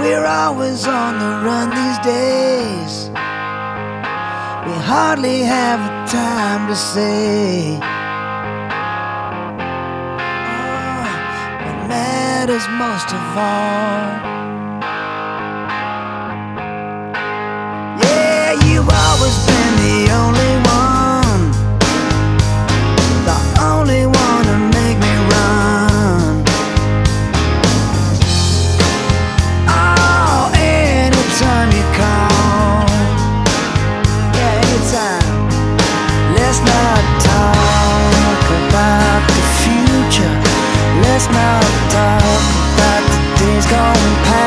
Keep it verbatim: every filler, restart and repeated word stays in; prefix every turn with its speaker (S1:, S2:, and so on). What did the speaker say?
S1: We're always on the run these days. We hardly have the time to say oh, what matters most of all. Yeah, you've always been the only one, the only one to make me run. Oh, anytime you call, yeah, anytime. Let's not talk about the future. Let's not talk about the days gone past.